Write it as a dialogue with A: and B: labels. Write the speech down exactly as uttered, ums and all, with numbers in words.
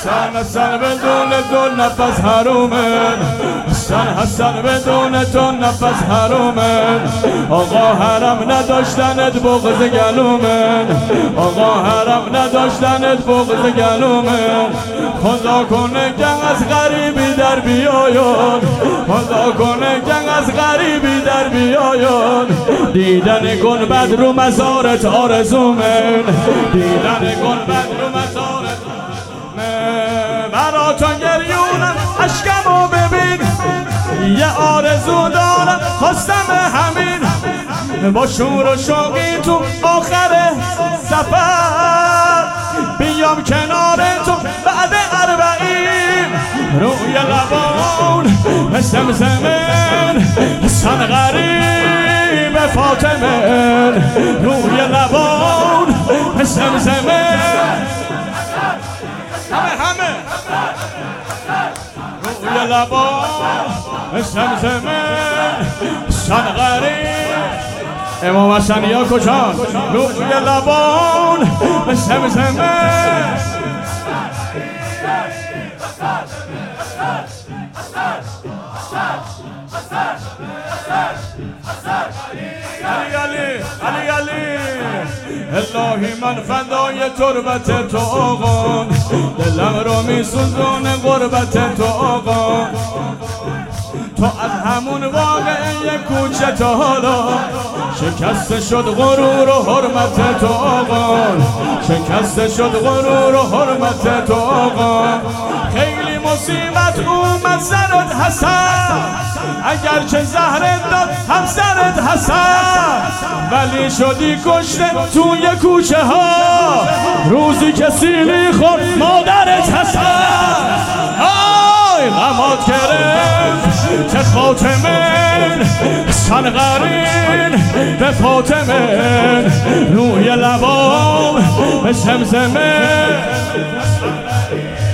A: حسن حسن بدون تو نفس حرومه، حسن حسن بدون تو نفس حرومه. آقا حرم نداشتنت بغض گلومه، آقا حرم نداشتنت بغض گلومه. خدا کنه گنگ از غریبی در بیاید، خدا کنه گنگ از غریبی در بیاید. دیدن گنبد رو مزارت آرزومه، دیدن گنبد رو مزارت براتون گریونم عشقمو ببین. یه آرزو دارم خواستم همین، با شور و شوقی تو آخر سفر بیام کنار تو بعد اربعین. روی لبان زمزمن حسن غریب فاطمه، روی لبان زمزمن همه همه روی لبان زمزمه حسن غریب. امام حسن یا کجا؟ روی لبان زمزمه علی علی علی علی. الهی من فدای تربت تو آقا، دلم رو میسوزونه غربت تو آقا. تو از همون واقعه کوچه تا حالا شکست شد غرور و حرمت تو آقا، شکست شد غرور و حرمت تو آقا. خیلی مصیبت اومد سرت حسن، اگرچه زهرت داد همسرت حسن، ولی شدی کشته توی کوچه ها روزی که سیلی خورد مادرت حسن. آی غمات گرفت که خاتمه حسن غرین به فاطمه، روی لبام به زمزمه